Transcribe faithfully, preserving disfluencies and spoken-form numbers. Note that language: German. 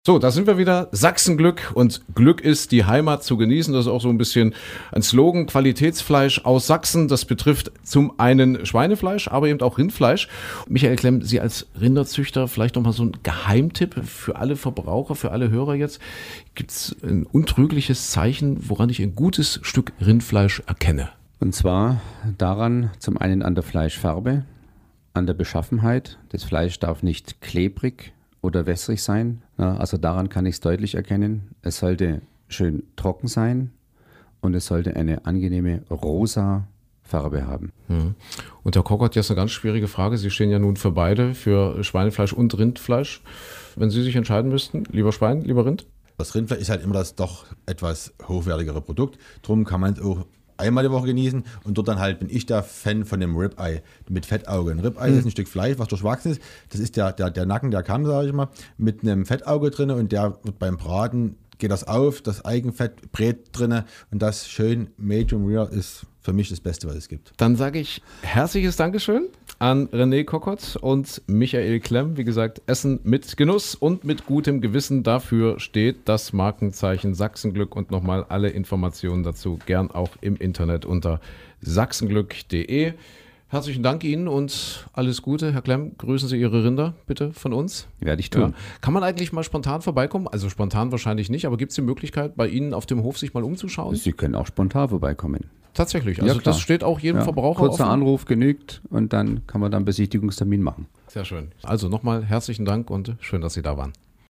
So, da sind wir wieder. Sachsenglück, und Glück ist, die Heimat zu genießen. Das ist auch so ein bisschen ein Slogan. Qualitätsfleisch aus Sachsen. Das betrifft zum einen Schweinefleisch, aber eben auch Rindfleisch. Michael Klemm, Sie als Rinderzüchter, vielleicht nochmal so ein Geheimtipp für alle Verbraucher, für alle Hörer jetzt. Gibt es ein untrügliches Zeichen, woran ich ein gutes Stück Rindfleisch erkenne? Und zwar daran, zum einen an der Fleischfarbe, an der Beschaffenheit. Das Fleisch darf nicht klebrig oder wässrig sein. Ja, also daran kann ich es deutlich erkennen. Es sollte schön trocken sein und es sollte eine angenehme rosa Farbe haben. Und Herr Kockert, jetzt eine ganz schwierige Frage. Sie stehen ja nun für beide, für Schweinefleisch und Rindfleisch. Wenn Sie sich entscheiden müssten, lieber Schwein, lieber Rind? Das Rindfleisch ist halt immer das doch etwas hochwertigere Produkt. Darum kann man es auch einmal die Woche genießen, und dort dann halt bin ich der Fan von dem Ribeye mit Fettauge. Ein Ribeye mhm. ist ein Stück Fleisch, was durchwachsen ist. Das ist der, der, der Nacken, der Kamm, sage ich mal, mit einem Fettauge drin, und der wird beim Braten, geht das auf, das Eigenfett brät drin, und das schön Medium Rare ist für mich das Beste, was es gibt. Dann sage ich herzliches Dankeschön an René Kockert und Michael Klemm. Wie gesagt, Essen mit Genuss und mit gutem Gewissen. Dafür steht das Markenzeichen Sachsenglück, und nochmal alle Informationen dazu gern auch im Internet unter sachsenglück punkt de. Herzlichen Dank Ihnen und alles Gute. Herr Klemm, grüßen Sie Ihre Rinder bitte von uns. Werde ich tun. Ja. Kann man eigentlich mal spontan vorbeikommen? Also spontan wahrscheinlich nicht, aber gibt es die Möglichkeit, bei Ihnen auf dem Hof sich mal umzuschauen? Sie können auch spontan vorbeikommen. Tatsächlich, also ja, das steht auch jedem ja, Verbraucher kurzer offen. Anruf genügt, und dann kann man dann einen Besichtigungstermin machen. Sehr schön. Also nochmal herzlichen Dank und schön, dass Sie da waren.